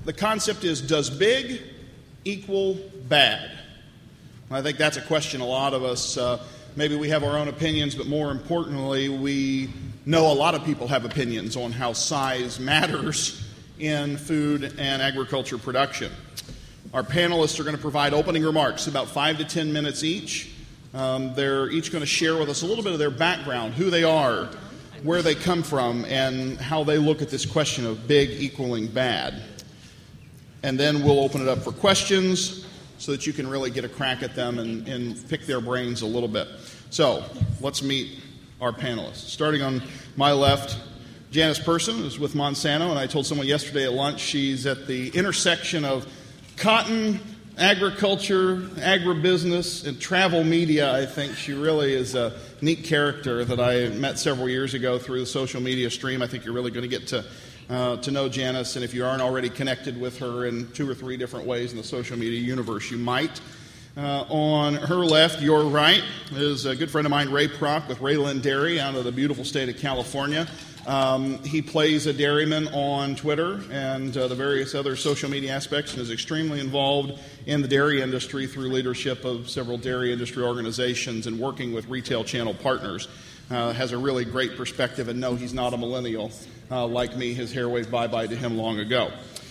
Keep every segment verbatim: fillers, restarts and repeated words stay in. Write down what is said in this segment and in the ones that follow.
the concept is, does big equal bad? I think that's a question a lot of us, uh, maybe we have our own opinions, but more importantly, we know a lot of people have opinions on how size matters in food and agriculture production. Our panelists are going to provide opening remarks, about five to ten minutes each. Um, they're each going to share with us a little bit of their background, who they are, where they come from, and how they look at this question of big equaling bad. And then we'll open it up for questions so that you can really get a crack at them and, and pick their brains a little bit. So let's meet our panelists. Starting on my left, Janice Person is with Monsanto, and I told someone yesterday at lunch she's at the intersection of cotton, agriculture, agribusiness, and travel media. I think she really is a neat character that I met several years ago through the social media stream. I think you're really going to get to uh, to know Janice, and if you aren't already connected with her in two or three different ways in the social media universe, you might. Uh, on her left, your right, is a good friend of mine, Ray Prock, with Rayland Dairy out of the beautiful state of California. Um, he plays a dairyman on Twitter and uh, the various other social media aspects, and is extremely involved in the dairy industry through leadership of several dairy industry organizations and working with retail channel partners. Uh, has a really great perspective, and no, he's not a millennial uh, like me. His hair waved bye-bye to him long ago.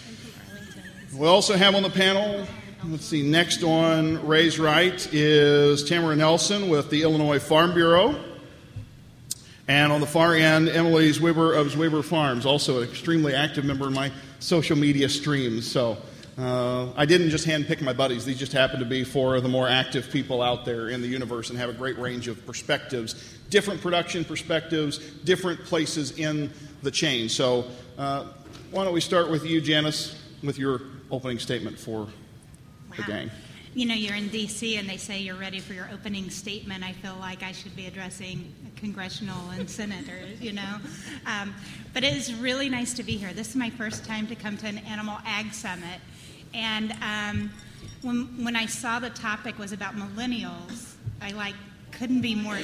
We also have on the panel, let's see, next on Ray's right is Tamara Nelson with the Illinois Farm Bureau. And on the far end, Emily Zwiber of Zwiber Farms, also an extremely active member in my social media streams. So uh, I didn't just handpick my buddies. These just happen to be four of the more active people out there in the universe and have a great range of perspectives, different production perspectives, different places in the chain. So uh, why don't we start with you, Janice, with your opening statement for wow. the gang. You know, you're in D C and they say you're ready for your opening statement. I feel like I should be addressing congressional and senators, you know. Um, but it is really nice to be here. This is my first time to come to an Animal Ag Summit. And um, when, when I saw the topic was about millennials, I, like, couldn't be more...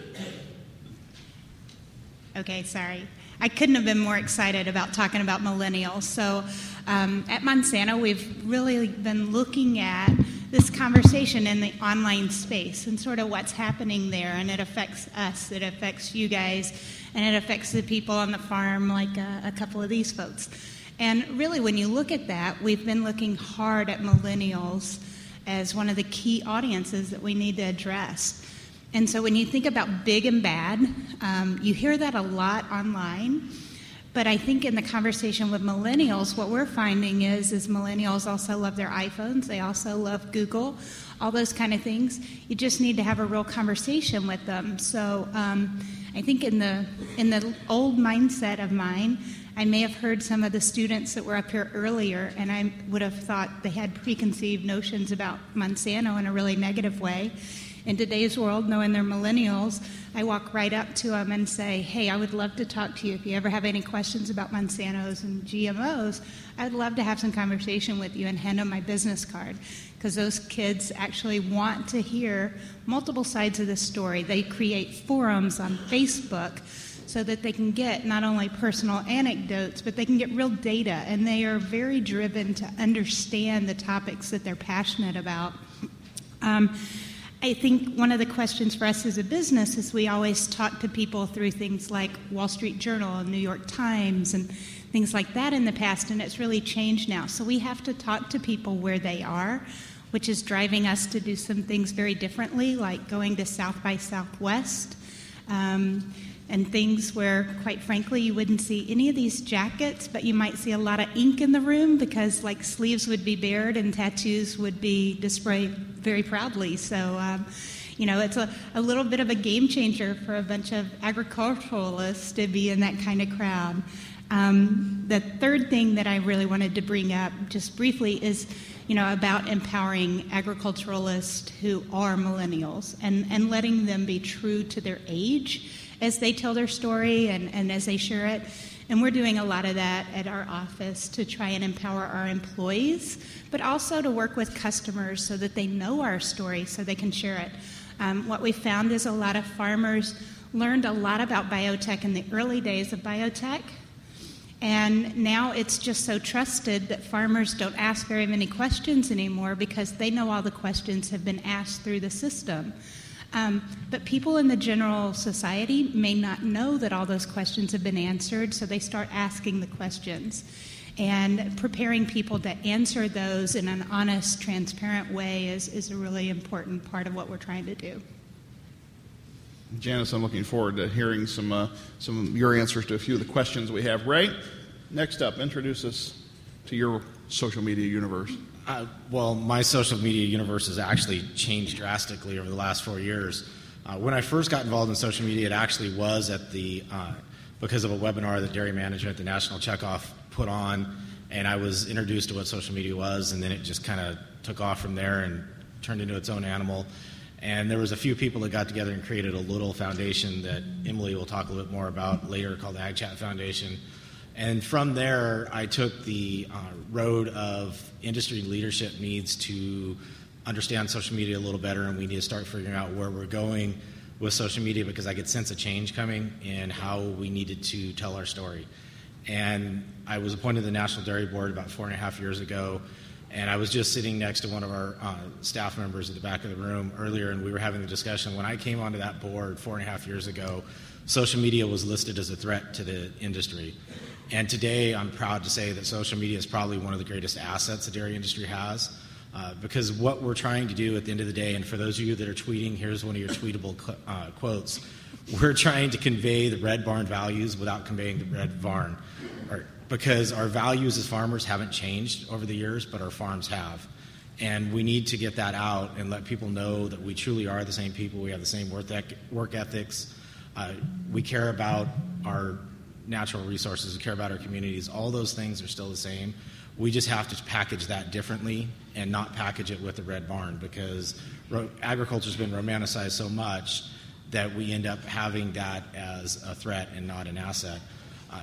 Okay, sorry. I couldn't have been more excited about talking about millennials. So um, at Monsanto, we've really been looking at this conversation in the online space and sort of what's happening there, and it affects us, it affects you guys, and it affects the people on the farm like a, a couple of these folks. And really, when you look at that, we've been looking hard at millennials as one of the key audiences that we need to address. And so when you think about big and bad, um, you hear that a lot online. But I think in the conversation with millennials, what we're finding is, is millennials also love their iPhones. They also love Google, all those kind of things. You just need to have a real conversation with them. So um, I think in the in the old mindset of mine, I may have heard some of the students that were up here earlier, and I would have thought they had preconceived notions about Monsanto in a really negative way. In today's world, knowing they're millennials, I walk right up to them and say, hey, I would love to talk to you. If you ever have any questions about Monsantos and G M Os, I'd love to have some conversation with you, and hand them my business card, because those kids actually want to hear multiple sides of the story. They create forums on Facebook so that they can get not only personal anecdotes, but they can get real data, and they are very driven to understand the topics that they're passionate about. Um, I think one of the questions for us as a business is we always talk to people through things like Wall Street Journal and New York Times and things like that in the past, and it's really changed now. So we have to talk to people where they are, which is driving us to do some things very differently, like going to South by Southwest, um, and things where, quite frankly, you wouldn't see any of these jackets, but you might see a lot of ink in the room, because like sleeves would be bared and tattoos would be displayed very proudly. So, um, you know, it's a, a little bit of a game changer for a bunch of agriculturalists to be in that kind of crowd. Um, the third thing that I really wanted to bring up just briefly is, you know, about empowering agriculturalists who are millennials and, and letting them be true to their age as they tell their story and, and as they share it. And we're doing a lot of that at our office to try and empower our employees, but also to work with customers so that they know our story so they can share it. Um, what we found is a lot of farmers learned a lot about biotech in the early days of biotech, And now it's just so trusted that farmers don't ask very many questions anymore because they know all the questions have been asked through the system. Um, but people in the general society may not know that all those questions have been answered, so they start asking the questions. And preparing people to answer those in an honest, transparent way is, is a really important part of what we're trying to do. Janice, I'm looking forward to hearing some uh, some of your answers to a few of the questions we have. Ray, next up, introduce us to your social media universe. Uh, well, my social media universe has actually changed drastically over the last four years. Uh, when I first got involved in social media, it actually was at the uh, because of a webinar that Dairy Management, the National Checkoff, put on, and I was introduced to what social media was, and then it just kind of took off from there and turned into its own animal. And there was a few people that got together and created a little foundation that Emily will talk a little bit more about later called the Ag Chat Foundation. And from there, I took the uh, road of industry leadership needs to understand social media a little better, and we need to start figuring out where we're going with social media because I could sense a change coming in how we needed to tell our story. And I was appointed to the National Dairy Board about four and a half years ago, and I was just sitting next to one of our uh, staff members at the back of the room earlier, and we were having the discussion. When I came onto that board four and a half years ago, social media was listed as a threat to the industry. And today, I'm proud to say that social media is probably one of the greatest assets the dairy industry has, uh, because what we're trying to do at the end of the day, and for those of you that are tweeting, here's one of your tweetable uh, quotes, we're trying to convey the Red Barn values without conveying the Red Barn, or, because our values as farmers haven't changed over the years, but our farms have. And we need to get that out and let people know that we truly are the same people, we have the same work, ec- work ethics, uh, we care about our natural resources, we care about our communities. All those things are still the same. We just have to package that differently and not package it with the Red Barn, because ro- agriculture's been romanticized so much that we end up having that as a threat and not an asset. Uh,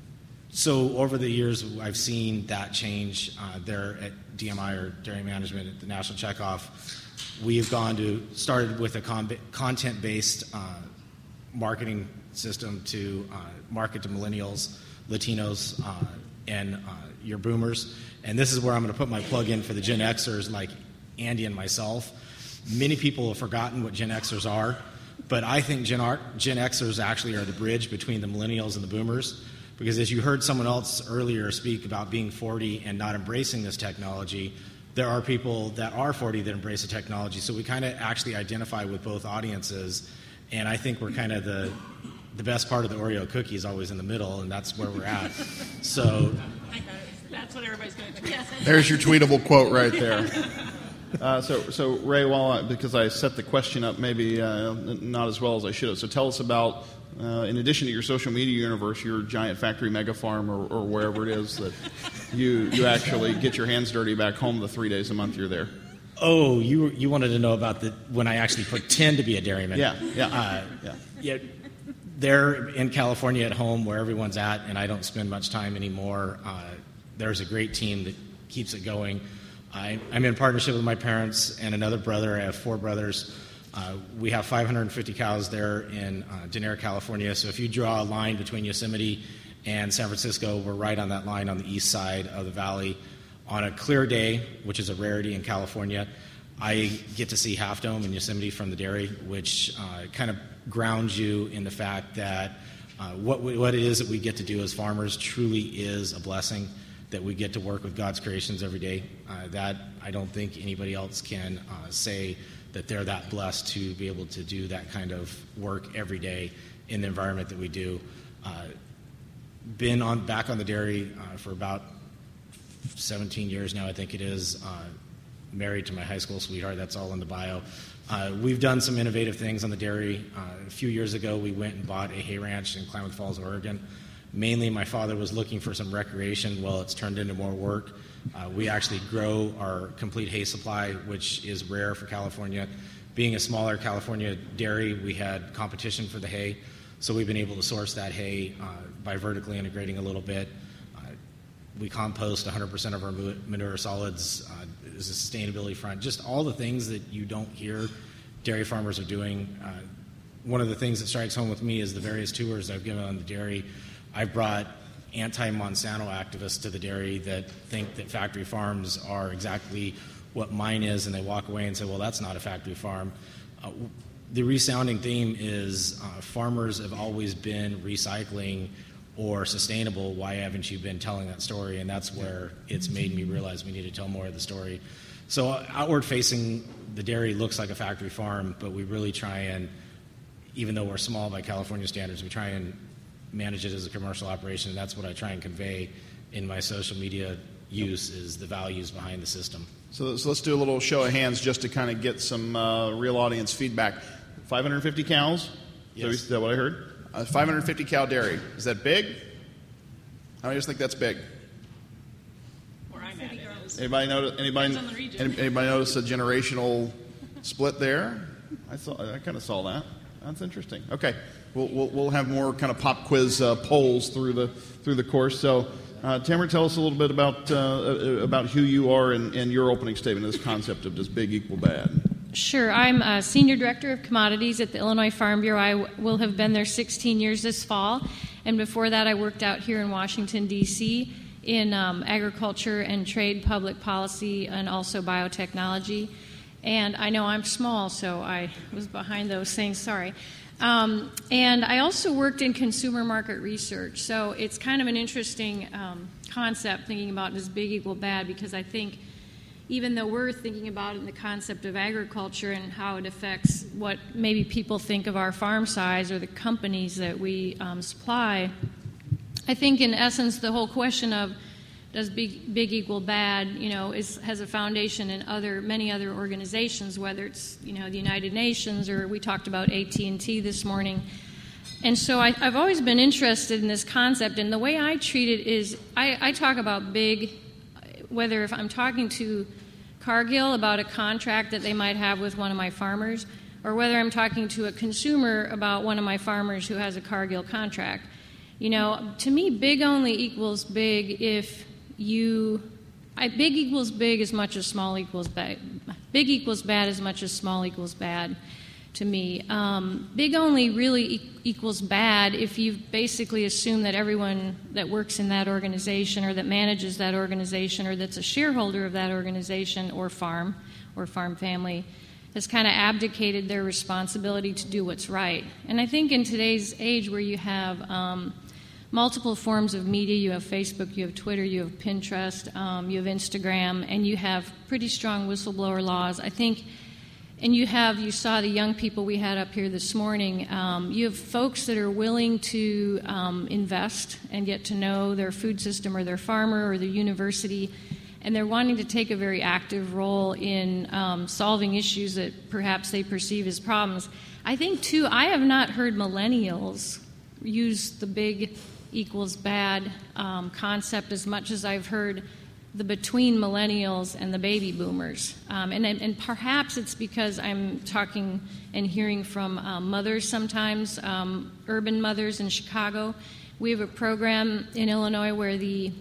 so over the years, I've seen that change uh, there at D M I, or Dairy Management, at the National Checkoff. We've gone to, started with a con- content-based uh, marketing system to uh, market to millennials, Latinos, uh, and uh, your boomers. And this is where I'm going to put my plug in for the Gen Xers like Andy and myself. Many people have forgotten what Gen Xers are, but I think Gen, R- Gen Xers actually are the bridge between the millennials and the boomers, because as you heard someone else earlier speak about being forty and not embracing this technology, there are people that are forty that embrace the technology. So we kind of actually identify with both audiences, and I think we're kind of the the best part of the Oreo cookie is always in the middle, and that's where we're at. So that's what everybody's going to tweet. There's your tweetable quote right there. Uh, so, so Ray, while I, because I set the question up maybe uh, not as well as I should have, so tell us about, uh, in addition to your social media universe, your giant factory mega farm, or, or wherever it is that you you actually get your hands dirty back home the three days a month you're there. Oh, you you wanted to know about the when I actually pretend to be a dairyman? Yeah, yeah, uh, yeah. yeah. There in California at home, where everyone's at, and I don't spend much time anymore. Uh, there's a great team that keeps it going. I, I'm in partnership with my parents and another brother. I have four brothers. Uh, we have five hundred fifty cows there in uh, Denair, California. So if you draw a line between Yosemite and San Francisco, we're right on that line on the east side of the valley. On a clear day, which is a rarity in California, I get to see Half Dome in Yosemite from the dairy, which uh, kind of grounds you in the fact that uh, what we, what it is that we get to do as farmers truly is a blessing, that we get to work with God's creations every day. Uh, that I don't think anybody else can uh, say that they're that blessed to be able to do that kind of work every day in the environment that we do. Uh, been on back on the dairy uh, for about seventeen years now, I think it is. Uh, married to my high school sweetheart, that's all in the bio. Uh, we've done some innovative things on the dairy. Uh, a few years ago, we went and bought a hay ranch in Klamath Falls, Oregon. Mainly, my father was looking for some recreation. Well, it's turned into more work. Uh, we actually grow our complete hay supply, which is rare for California. Being a smaller California dairy, we had competition for the hay, so we've been able to source that hay uh, by vertically integrating a little bit. Uh, we compost one hundred percent of our manure solids. Uh, is a sustainability front. Just all the things that you don't hear dairy farmers are doing. Uh, one of the things that strikes home with me is the various tours I've given on the dairy. I've brought anti-Monsanto activists to the dairy that think that factory farms are exactly what mine is, and they walk away and say, well, that's not a factory farm. Uh, the resounding theme is uh, farmers have always been recycling or sustainable. Why haven't you been telling that story? And that's where it's made me realize we need to tell more of the story. So uh, outward-facing, the dairy looks like a factory farm, but we really try and, even though we're small by California standards, we try and manage it as a commercial operation, and that's what I try and convey in my social media use, is the values behind the system. So, so let's do a little show of hands just to kind of get some uh, real audience feedback. five hundred fifty cows? Yes. Is that what I heard? Uh, five hundred fifty cow dairy. Is that big? How many of us think that's big? Where I'm at, it is. Anybody notice? Anybody? Depends on the region. any- Anybody notice a generational split there? I saw. I kind of saw that. That's interesting. Okay, we'll we'll, we'll have more kind of pop quiz uh, polls through the through the course. So, uh, Tamara, tell us a little bit about uh, about who you are and, and your opening statement. This concept of does big equal bad? Sure. I'm a Senior Director of Commodities at the Illinois Farm Bureau. I w- will have been there sixteen years this fall. And before that, I worked out here in Washington, D C in um, agriculture and trade, public policy, and also biotechnology. And I know I'm small, so I was behind those things. Sorry. Um, and I also worked in consumer market research. So it's kind of an interesting um, concept, thinking about does big equal bad, because I think even though we're thinking about it in the concept of agriculture and how it affects what maybe people think of our farm size or the companies that we um, supply, I think in essence the whole question of does big, big equal bad, you know, is, has a foundation in other many other organizations, whether it's, you know, the United Nations, or we talked about A T and T this morning. And so I, I've always been interested in this concept, and the way I treat it is I, I talk about big, whether if I'm talking to Cargill about a contract that they might have with one of my farmers, or whether I'm talking to a consumer about one of my farmers who has a Cargill contract. You know, to me, big only equals big if you, I, big equals big as much as small equals bad. Big equals bad as much as small equals bad to me. Um, big only really e- equals bad if you basically assume that everyone that works in that organization or that manages that organization or that's a shareholder of that organization or farm or farm family has kind of abdicated their responsibility to do what's right. And I think in today's age where you have um, multiple forms of media, you have Facebook, you have Twitter, you have Pinterest, um, you have Instagram, and you have pretty strong whistleblower laws, I think. And you have, you saw the young people we had up here this morning. Um, you have folks that are willing to um, invest and get to know their food system or their farmer or their university, and they're wanting to take a very active role in um, solving issues that perhaps they perceive as problems. I think, too, I have not heard millennials use the big equals bad um, concept as much as I've heard the between millennials and the baby boomers. Um, and, and perhaps it's because I'm talking and hearing from um, mothers sometimes, um, urban mothers in Chicago. We have a program in Illinois where the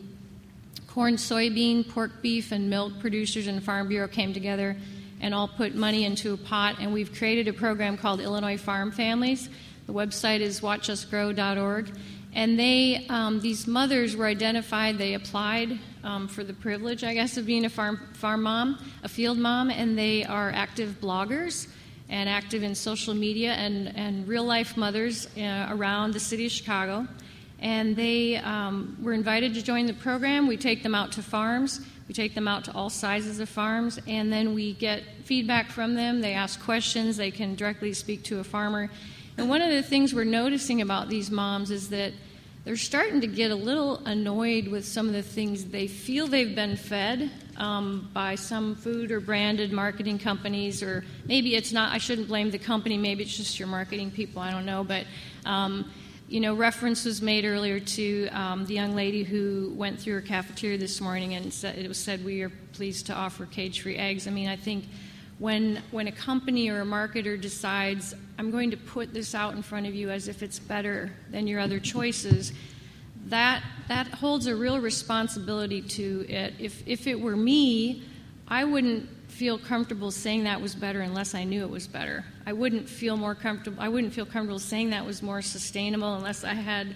corn, soybean, pork, beef, and milk producers and Farm Bureau came together and all put money into a pot, and we've created a program called Illinois Farm Families. The website is watch us grow dot org. And they, um, these mothers were identified, they applied um, for the privilege, I guess, of being a farm, farm mom, a field mom, and they are active bloggers and active in social media and, and real-life mothers uh, around the city of Chicago. And they um, were invited to join the program. We take them out to farms. We take them out to all sizes of farms, and then we get feedback from them. They ask questions. They can directly speak to a farmer. And one of the things we're noticing about these moms is that they're starting to get a little annoyed with some of the things they feel they've been fed um, by some food or branded marketing companies, or maybe it's not, I shouldn't blame the company, maybe it's just your marketing people, I don't know, but um, you know, reference was made earlier to um, the young lady who went through her cafeteria this morning and said, it was said, we are pleased to offer cage-free eggs. I mean, I think When when a company or a marketer decides, I'm going to put this out in front of you as if it's better than your other choices, that that holds a real responsibility to it. If if it were me, I wouldn't feel comfortable saying that was better unless I knew it was better. I wouldn't feel more comfortable. I wouldn't feel comfortable saying that was more sustainable unless I had the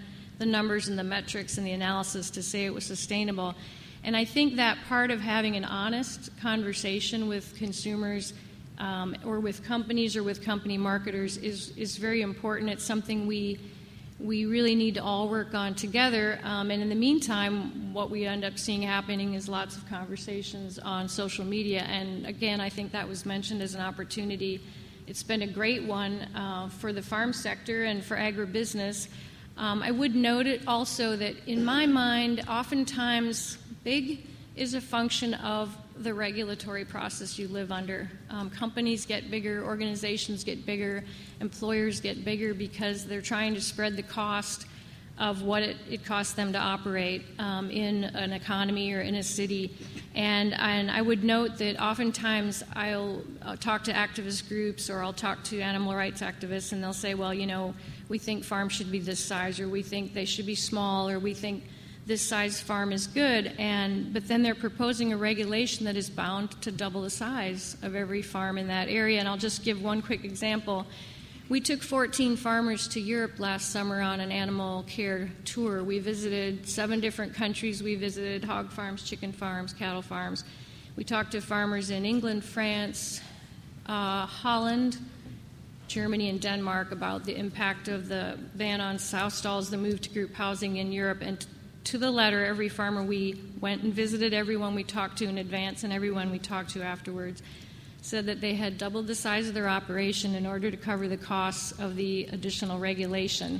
the numbers and the metrics and the analysis to say it was sustainable. And I think that part of having an honest conversation with consumers um, or with companies or with company marketers is, is very important. It's something we we really need to all work on together. Um, and in the meantime, what we end up seeing happening is lots of conversations on social media. And again, I think that was mentioned as an opportunity. It's been a great one uh, for the farm sector and for agribusiness. Um, I would note it also that in my mind, oftentimes big is a function of the regulatory process you live under. Um, companies get bigger, organizations get bigger, employers get bigger because they're trying to spread the cost of what it, it costs them to operate um, in an economy or in a city. And, and I would note that oftentimes I'll, I'll talk to activist groups or I'll talk to animal rights activists, and they'll say, well, you know, we think farms should be this size, or we think they should be small, or we think this size farm is good, and but then they're proposing a regulation that is bound to double the size of every farm in that area. And I'll just give one quick example. We took fourteen farmers to Europe last summer on an animal care tour. We visited seven different countries. We visited hog farms, chicken farms, cattle farms. We talked to farmers in England, France, uh, Holland, Germany, and Denmark about the impact of the ban on sow stalls, the move to group housing in Europe, and to the letter, every farmer we went and visited, everyone we talked to in advance and everyone we talked to afterwards, said that they had doubled the size of their operation in order to cover the costs of the additional regulation.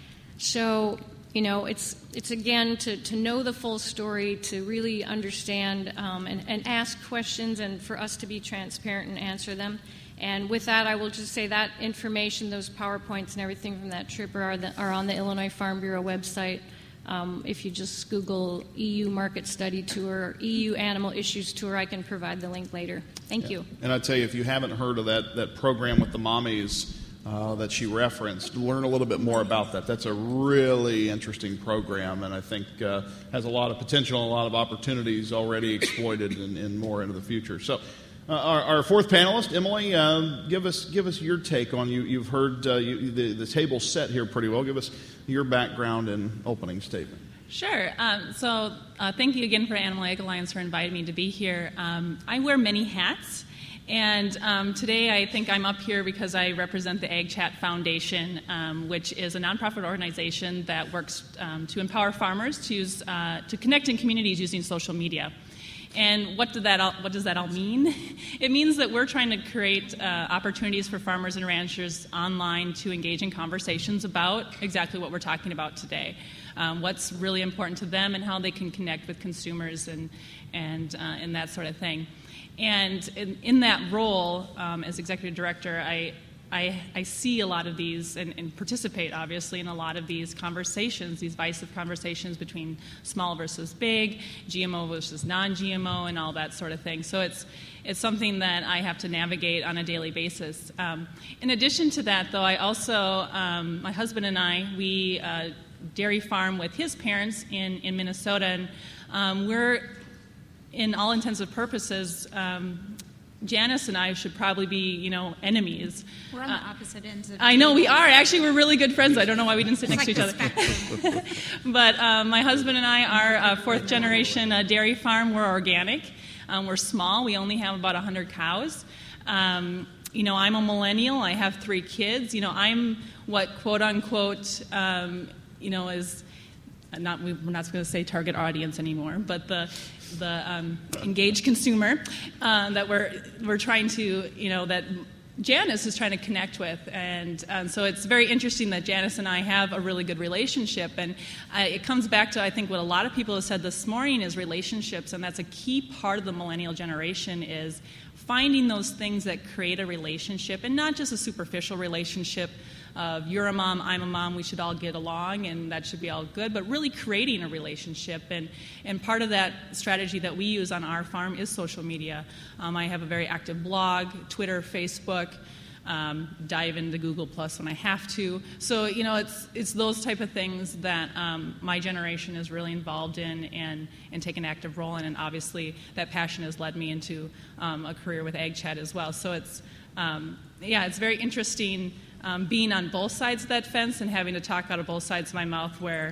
So, you know, it's it's again to, to know the full story, to really understand um, and, and ask questions, and for us to be transparent and answer them. And with that, I will just say that information, those PowerPoints and everything from that trip are, the, are on the Illinois Farm Bureau website. Um, if you just Google E U Market Study Tour or E U Animal Issues Tour, I can provide the link later. Thank yeah. you. And I tell you, if you haven't heard of that, that program with the mommies uh, that she referenced, learn a little bit more about that. That's a really interesting program, and I think uh, has a lot of potential and a lot of opportunities already exploited and, and more into the future. So uh, our, our fourth panelist, Emily, uh, give us give us your take on, you, you've heard uh, you, the, the table's set here pretty well. Give us your background and opening statement. Sure. Um, so uh, thank you again for Animal Egg Alliance for inviting me to be here. Um, I wear many hats, and um, today I think I'm up here because I represent the Ag Chat Foundation, um, which is a nonprofit organization that works um, to empower farmers to use uh, to connect in communities using social media. And what, did that all, what does that all mean? It means that we're trying to create uh, opportunities for farmers and ranchers online to engage in conversations about exactly what we're talking about today. Um, what's really important to them and how they can connect with consumers and, and, uh, and that sort of thing. And in, in that role, um, as executive director, I I, I see a lot of these and, and participate, obviously, in a lot of these conversations, these divisive conversations between small versus big, G M O versus non-G M O, and all that sort of thing. So it's it's something that I have to navigate on a daily basis. Um, in addition to that, though, I also, um, my husband and I, we uh, dairy farm with his parents in, in Minnesota, and um, we're, in all intents and purposes, um, Janice and I should probably be, you know, enemies. We're on the opposite ends of I know we are. Actually, we're really good friends. I don't know why we didn't sit it's next like to each other. But um, my husband and I are a fourth generation uh, dairy farm. We're organic. Um, we're small. We only have about one hundred cows. Um, you know, I'm a millennial. I have three kids. You know, I'm what quote unquote, um, you know, is not we're not going to say target audience anymore, but the the um, engaged consumer uh, that we're we're trying to, you know, that Janice is trying to connect with. And um, so it's very interesting that Janice and I have a really good relationship. And uh, it comes back to, I think, what a lot of people have said this morning is relationships. And that's a key part of the millennial generation, is finding those things that create a relationship, and not just a superficial relationship of you're a mom, I'm a mom, we should all get along and that should be all good, but really creating a relationship. And, and part of that strategy that we use on our farm is social media. Um, I have a very active blog, Twitter, Facebook, um, dive into Google Plus when I have to. So, you know, it's it's those type of things that um, my generation is really involved in and, and take an active role in. And obviously that passion has led me into um, a career with Ag Chat as well. So it's, um, yeah, it's very interesting Um, being on both sides of that fence and having to talk out of both sides of my mouth, where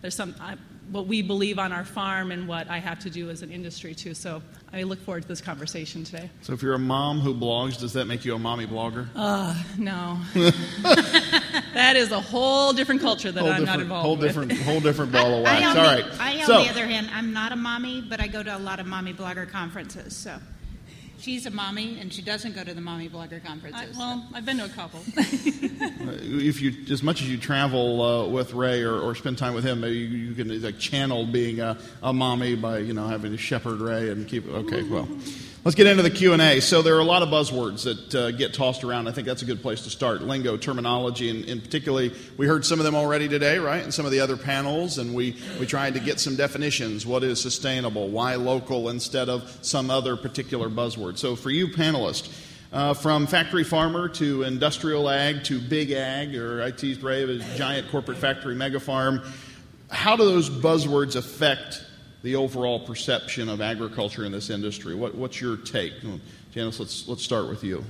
there's some I, what we believe on our farm and what I have to do as an industry too. So I look forward to this conversation today. So if you're a mom who blogs, does that make you a mommy blogger? Uh, no. That is a whole different culture that whole I'm not different, involved whole with. different, whole different ball of I, wax. I on All the, right. I, on so, the other hand, I'm not a mommy, but I go to a lot of mommy blogger conferences. So she's a mommy, and she doesn't go to the mommy blogger I, conferences. well, I've been to a couple. if you, as much as you travel uh, with Ray or, or spend time with him, maybe you, you can like channel being a, a mommy by you know having to shepherd Ray and keep. Okay, well, let's get into the Q and A. So there are a lot of buzzwords that uh, get tossed around. I think that's a good place to start. Lingo, terminology, and, and particularly we heard some of them already today, right? And some of the other panels, and we we tried to get some definitions. What is sustainable? Why local instead of some other particular buzzword? So for you panelists. Uh, from factory farmer to industrial ag to big ag, or I teased Ray of a giant corporate factory mega farm, how do those buzzwords affect the overall perception of agriculture in this industry? What, what's your take? Janice, let's, let's start with you.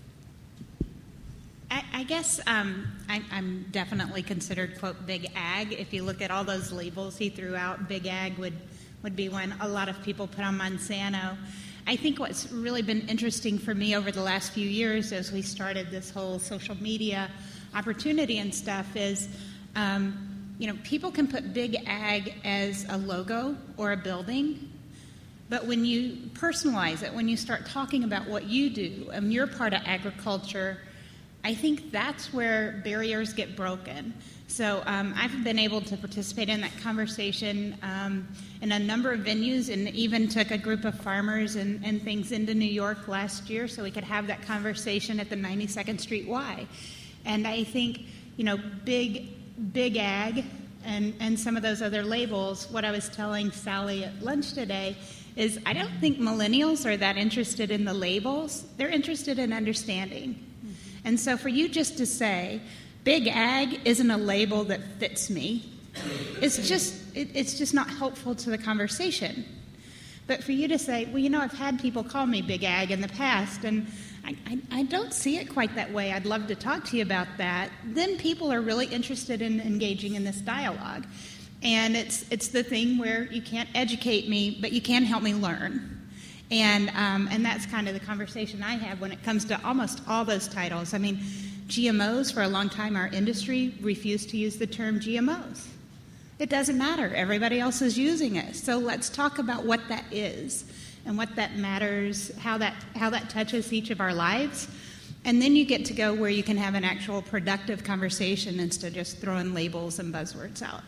I, I guess um, I, I'm definitely considered, quote, big ag. If you look at all those labels he threw out, big ag would, would be one a lot of people put on Monsanto. I think what's really been interesting for me over the last few years as we started this whole social media opportunity and stuff is, um, you know, people can put big ag as a logo or a building, but when you personalize it, when you start talking about what you do and you're part of agriculture, I think that's where barriers get broken. So um, I've been able to participate in that conversation um, in a number of venues, and even took a group of farmers and, and things into New York last year so we could have that conversation at the ninety-second Street Y. And I think, you know, big, big ag and, and some of those other labels, what I was telling Sally at lunch today is I don't think millennials are that interested in the labels. They're interested in understanding. And so for you just to say, big ag isn't a label that fits me, it's just it, it's just not helpful to the conversation. But for you to say, well, you know, I've had people call me big ag in the past, and I, I, I don't see it quite that way. I'd love to talk to you about that. Then people are really interested in engaging in this dialogue. And it's it's the thing where you can't educate me, but you can help me learn. And um, and that's kind of the conversation I have when it comes to almost all those titles. I mean, G M Os, for a long time, our industry refused to use the term G M Os. It doesn't matter. Everybody else is using it. So let's talk about what that is and what that matters, how that how that touches each of our lives. And then you get to go where you can have an actual productive conversation instead of just throwing labels and buzzwords out.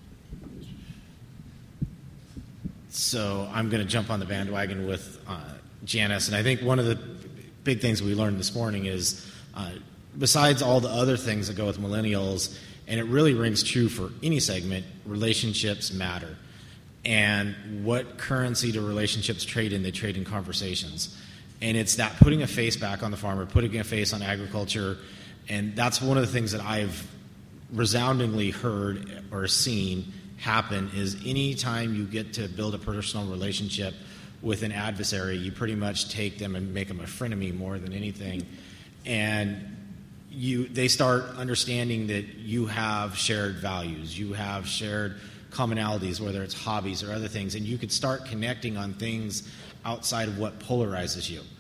So I'm going to jump on the bandwagon with uh, Janice, and I think one of the big things we learned this morning is, uh, besides all the other things that go with millennials, and it really rings true for any segment, relationships matter. And what currency do relationships trade in? They trade in conversations. And it's that putting a face back on the farmer, putting a face on agriculture, and that's one of the things that I've resoundingly heard or seen happen is any time you get to build a personal relationship with an adversary, you pretty much take them and make them a frenemy more than anything. And you, they start understanding that you have shared values, you have shared commonalities, whether it's hobbies or other things, and you could start connecting on things outside of what polarizes you.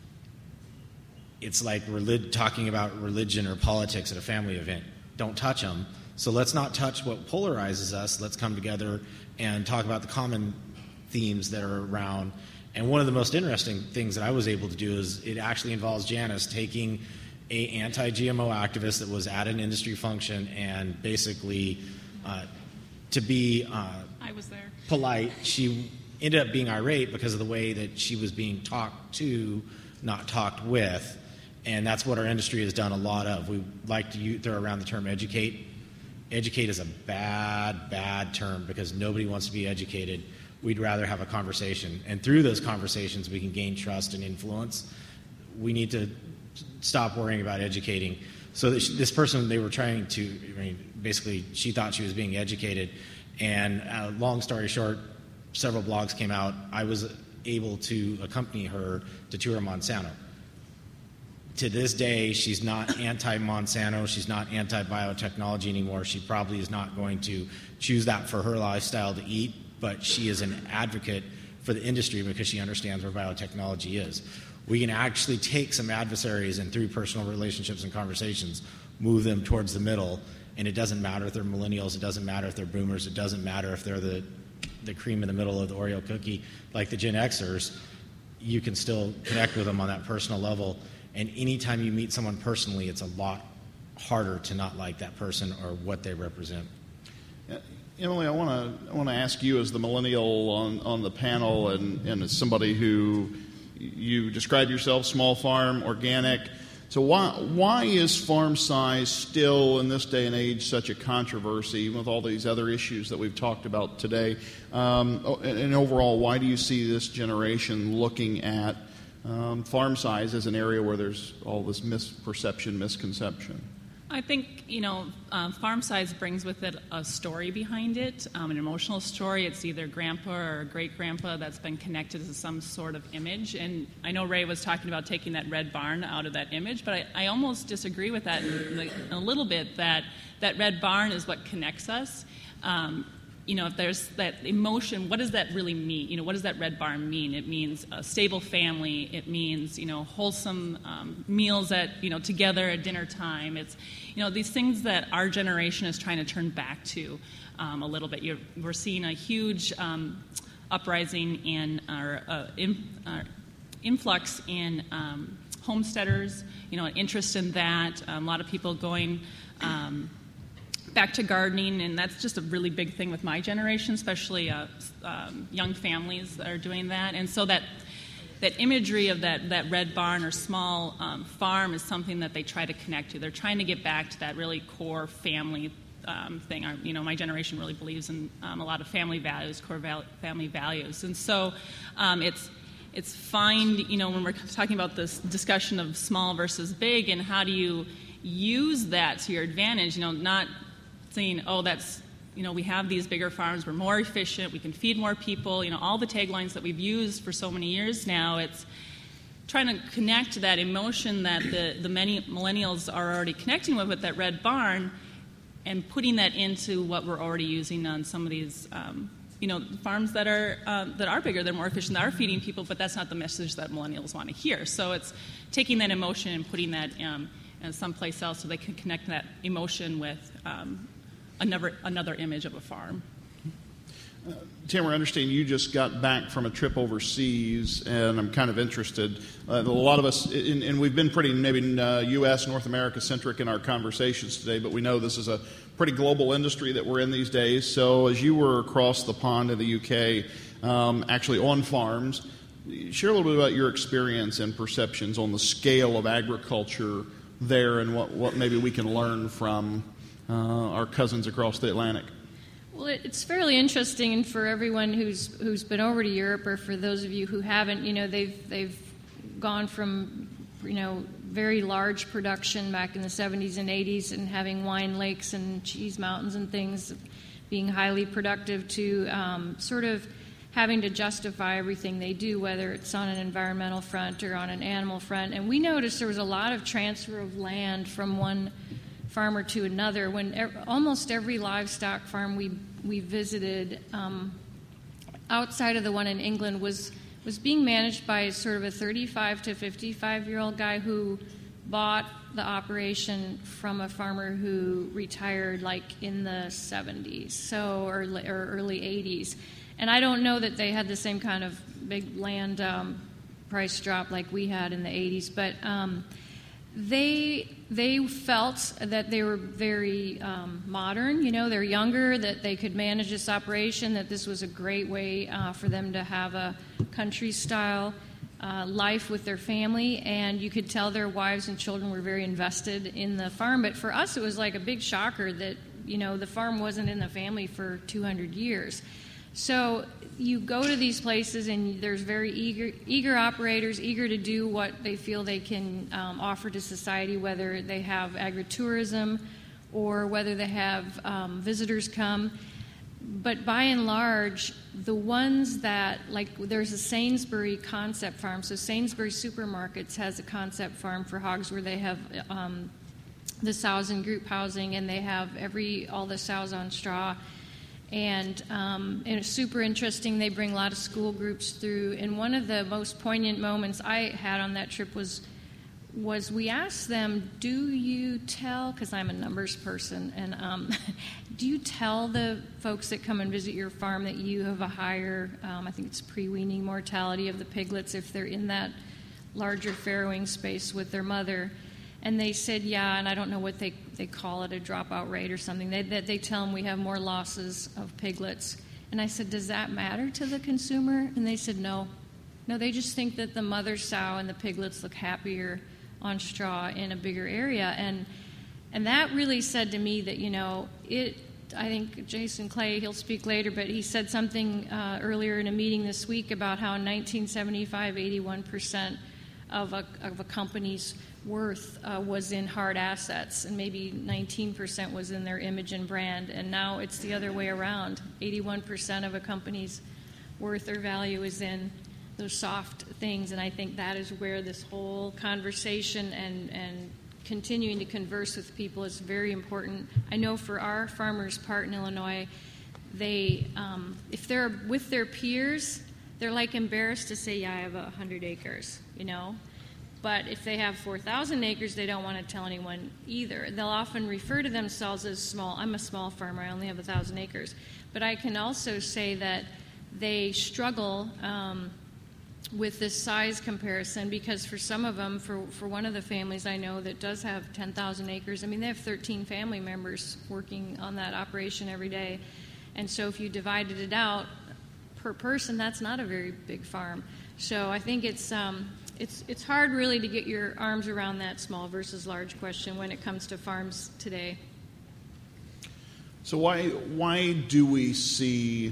It's like relig- talking about religion or politics at a family event. Don't touch them. So let's not touch what polarizes us. Let's come together and talk about the common themes that are around. And one of the most interesting things that I was able to do is it actually involves Janice taking a anti-G M O activist that was at an industry function and basically, uh, to be uh, I was there. polite, she ended up being irate because of the way that she was being talked to, not talked with. And that's what our industry has done a lot of. We like to use, throw around the term educate. Educate is a bad, bad term because nobody wants to be educated. We'd rather have a conversation. And through those conversations, we can gain trust and influence. We need to stop worrying about educating. So this, this person, they were trying to, I mean, basically, she thought she was being educated. And uh, long story short, several blogs came out. I was able to accompany her to tour Monsanto. to this day, she's not anti-Monsanto. She's not anti-biotechnology anymore. She probably is not going to choose that for her lifestyle to eat, but she is an advocate for the industry because she understands where biotechnology is. We can actually take some adversaries and through personal relationships and conversations, move them towards the middle, and it doesn't matter if they're millennials, it doesn't matter if they're boomers, it doesn't matter if they're the, the cream in the middle of the Oreo cookie like the Gen Xers. You can still connect with them on that personal level. And anytime you meet someone personally, it's a lot harder to not like that person or what they represent. Uh, Emily, I want to I want to ask you as the millennial on, on the panel and, and as somebody who you describe yourself, small farm, organic. So why why is farm size still in this day and age such a controversy, even with all these other issues that we've talked about today? Um, and, and overall, why do you see this generation looking at um, farm size as an area where there's all this misperception, misconception? I think, you know, um, farm size brings with it a story behind it, um, an emotional story. It's either grandpa or great-grandpa that's been connected to some sort of image. And I know Ray was talking about taking that red barn out of that image, but I, I almost disagree with that in, in a little bit, that that red barn is what connects us. Um, you know, if there's that emotion, what does that really mean? You know, what does that red barn mean? It means a stable family. It means, you know, wholesome um, meals at, you know, together at dinner time. It's, you know, these things that our generation is trying to turn back to um, a little bit. You're, we're seeing a huge um, uprising in our, uh, in, our influx in um, homesteaders, you know, an interest in that. Um, a lot of people going um, back to gardening, and that's just a really big thing with my generation, especially uh, um, young families that are doing that. And so that that imagery of that, that red barn or small um, farm is something that they try to connect to. They're trying to get back to that really core family um, thing. Our, you know, my generation really believes in um, a lot of family values, core val- family values. And so um, it's it's fine, you know, when we're talking about this discussion of small versus big and how do you use that to your advantage, you know, not saying, oh, that's, you know, we have these bigger farms, we're more efficient, we can feed more people, you know, all the taglines that we've used for so many years now. It's trying to connect to that emotion that the, the many millennials are already connecting with, with that red barn, and putting that into what we're already using on some of these, um, you know, farms that are um, that are bigger, they're more efficient, that are feeding people, but that's not the message that millennials want to hear. So it's taking that emotion and putting that um, in someplace else so they can connect that emotion with um, Another, another image of a farm. Uh, Tamara, I understand you just got back from a trip overseas, and I'm kind of interested. Uh, a lot of us, in, and we've been pretty maybe uh, U S, North America centric in our conversations today, but we know this is a pretty global industry that we're in these days. So as you were across the pond in the U K, um, actually on farms, share a little bit about your experience and perceptions on the scale of agriculture there and what, what maybe we can learn from Uh, our cousins across the Atlantic. Well, it, it's fairly interesting, and for everyone who's who's been over to Europe, or for those of you who haven't, you know, they've they've gone from, you know, very large production back in the seventies and eighties, and having wine lakes and cheese mountains and things, being highly productive, to um, sort of having to justify everything they do, whether it's on an environmental front or on an animal front. And we noticed there was a lot of transfer of land from one farmer to another. When er, almost every livestock farm we we visited um, outside of the one in England was was being managed by sort of a thirty-five to fifty-five year old guy who bought the operation from a farmer who retired like in the seventies, so or, or early eighties. And I don't know that they had the same kind of big land um, price drop like we had in the eighties, but um, They they felt that they were very um, modern. You know, they're younger, that they could manage this operation, that this was a great way uh, for them to have a country-style uh, life with their family. And you could tell their wives and children were very invested in the farm. But for us, it was like a big shocker that, you know, the farm wasn't in the family for two hundred years. So you go to these places and there's very eager eager operators, eager to do what they feel they can um, offer to society, whether they have agritourism or whether they have um, visitors come. but by and large, the ones that, like, there's a Sainsbury concept farm. So Sainsbury Supermarkets has a concept farm for hogs where they have um, the sows in group housing, and they have every all the sows on straw. And, um, and it's super interesting. They bring a lot of school groups through. And one of the most poignant moments I had on that trip was was we asked them, do you tell, because I'm a numbers person, and um, do you tell the folks that come and visit your farm that you have a higher, um, I think it's pre-weaning mortality of the piglets if they're in that larger farrowing space with their mother? And they said, yeah, and I don't know what they, they call it, a dropout rate or something. They, they, they tell them we have more losses of piglets. And I said, does that matter to the consumer? And they said, no. No, they just think that the mother sow and the piglets look happier on straw in a bigger area. And and that really said to me that, you know, it, I think Jason Clay, he'll speak later, but he said something uh, earlier in a meeting this week about how in nineteen seventy-five, eighty-one percent of a, of a company's worth uh, was in hard assets, and maybe nineteen percent was in their image and brand. And now it's the other way around. eighty-one percent of a company's worth or value is in those soft things, and I think that is where this whole conversation and, and continuing to converse with people is very important. I know for our farmers' part in Illinois, they, um, if they're with their peers, they're like embarrassed to say, yeah, I have one hundred acres, you know. But if they have four thousand acres, they don't want to tell anyone either. They'll often refer to themselves as small. I'm a small farmer. I only have one thousand acres. But I can also say that they struggle um, with this size comparison, because for some of them, for, for one of the families I know that does have ten thousand acres, I mean, they have thirteen family members working on that operation every day. And so if you divided it out per person, that's not a very big farm. So I think it's um, it's it's hard really to get your arms around that small versus large question when it comes to farms today. So why why do we see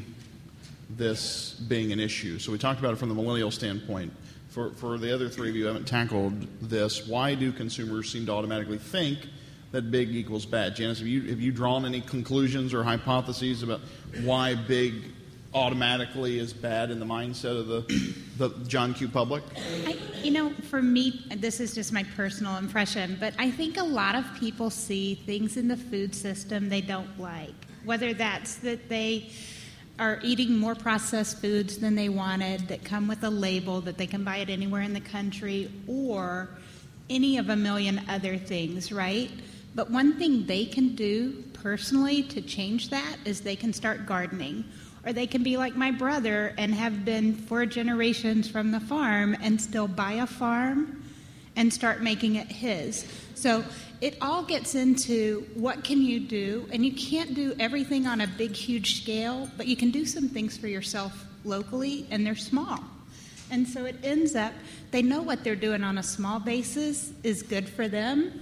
this being an issue? So we talked about it from the millennial standpoint. For for the other three of you who haven't tackled this, why do consumers seem to automatically think that big equals bad? Janice, have you have you drawn any conclusions or hypotheses about why big automatically is bad in the mindset of the the John Q. public? I, you know, for me, this is just my personal impression, but I think a lot of people see things in the food system they don't like, whether that's that they are eating more processed foods than they wanted that come with a label that they can buy it anywhere in the country, or any of a million other things, right? But one thing they can do personally to change that is they can start gardening. Or they can be like my brother and have been four generations from the farm and still buy a farm and start making it his. So it all gets into what can you do, and you can't do everything on a big, huge scale, but you can do some things for yourself locally, and they're small. And so it ends up, they know what they're doing on a small basis is good for them.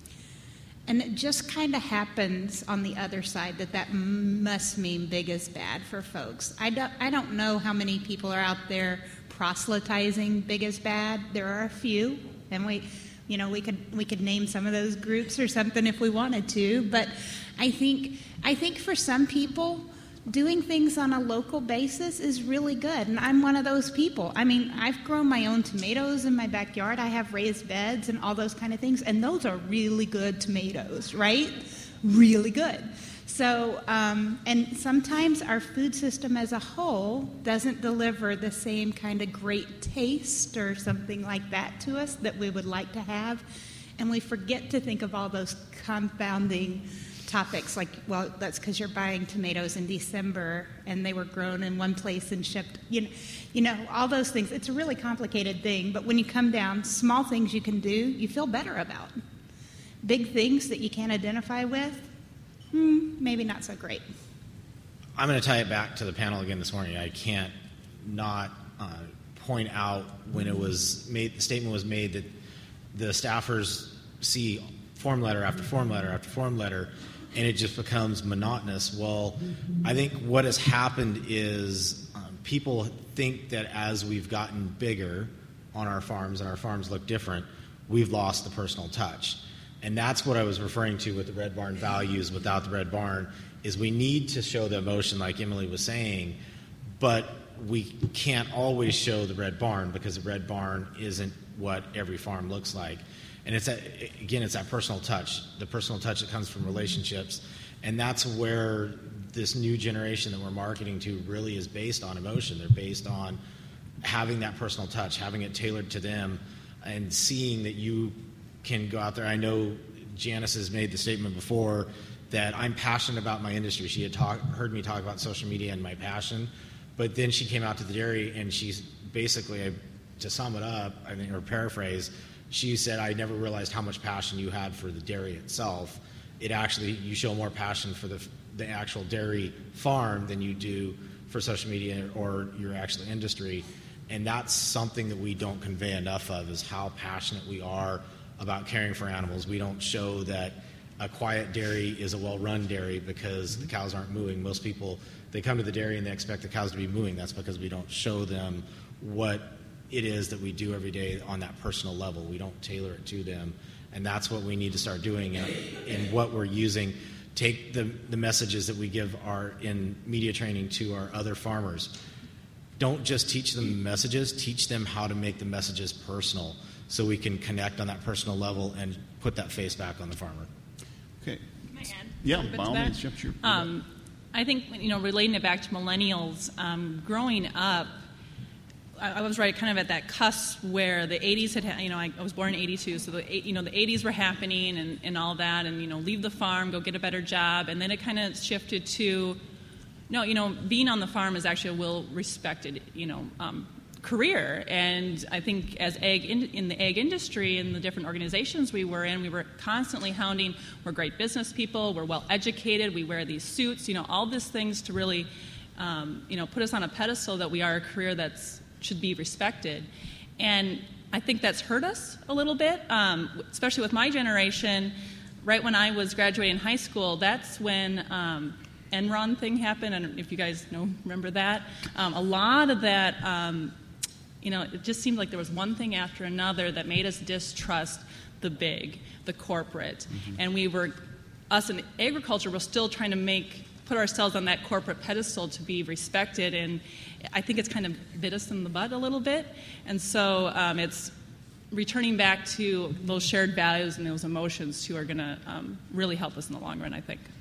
And it just kind of happens on the other side that that must mean big is bad for folks. I don't, I don't know how many people are out there proselytizing big is bad. There are a few, and we, you know, we could we could name some of those groups or something if we wanted to. But I think I think for some people, doing things on a local basis is really good, and I'm one of those people. I mean, I've grown my own tomatoes in my backyard. I have raised beds and all those kind of things, and those are really good tomatoes, right? Really good. So, um, and sometimes our food system as a whole doesn't deliver the same kind of great taste or something like that to us that we would like to have, and we forget to think of all those confounding topics, like, well, that's because you're buying tomatoes in December and they were grown in one place and shipped, you know, you know, all those things. It's a really complicated thing, but when you come down, small things you can do, you feel better about. Big things that you can't identify with, hmm, maybe not so great. I'm going to tie it back to the panel again this morning. I can't not uh, point out when it was made, the statement was made that the staffers see form letter after form letter after form letter, and it just becomes monotonous. Well, I think what has happened is um, people think that as we've gotten bigger on our farms and our farms look different, we've lost the personal touch. And that's what I was referring to with the Red Barn values without the Red Barn, is we need to show the emotion, like Emily was saying, but we can't always show the red barn because the red barn isn't what every farm looks like. And it's that, again, it's that personal touch, the personal touch that comes from relationships. And that's where this new generation that we're marketing to really is based on emotion. They're based on having that personal touch, having it tailored to them, and seeing that you can go out there. I know Janice has made the statement before that I'm passionate about my industry. She had talk, heard me talk about social media and my passion, but then she came out to the dairy and she's basically, to sum it up, I think, or paraphrase, she said, I never realized how much passion you had for the dairy itself. It actually, you show more passion for the, the actual dairy farm than you do for social media or your actual industry. And that's something that we don't convey enough of, is how passionate we are about caring for animals. We don't show that a quiet dairy is a well-run dairy because the cows aren't mooing. Most people, they come to the dairy and they expect the cows to be mooing. That's because we don't show them what it is that we do every day on that personal level. We don't tailor it to them. And that's what we need to start doing in what we're using. Take the, the messages that we give our in media training to our other farmers. Don't just teach them messages, teach them how to make the messages personal so we can connect on that personal level and put that face back on the farmer. Okay. Can I add? Yeah, a bit by to all that? means. Yep, sure. Um, I think, you know, relating it back to millennials, um, growing up, I, I was right kind of at that cusp where the eighties had, ha- you know, I, I was born in eighty-two, so the, you know, the eighties were happening and, and all that, and, you know, leave the farm, go get a better job, and then it kind of shifted to, no, you know, being on the farm is actually a well-respected, you know, um, career. And I think as egg in, in the egg industry and the different organizations we were in, we were constantly hounding, we're great business people, we're well-educated, we wear these suits, you know, all these things to really, um, you know, put us on a pedestal that we are a career that's should be respected. And I think that's hurt us a little bit, um, especially with my generation. Right when I was graduating high school, that's when um, Enron thing happened. I don't know if you guys know, remember that. Um, a lot of that, um, you know, it just seemed like there was one thing after another that made us distrust the big, the corporate. Mm-hmm. And we were, us in agriculture, were still trying to make, put ourselves on that corporate pedestal to be respected. And I think it's kind of bit us in the butt a little bit. And so um, it's returning back to those shared values and those emotions who are going to um, really help us in the long run, I think.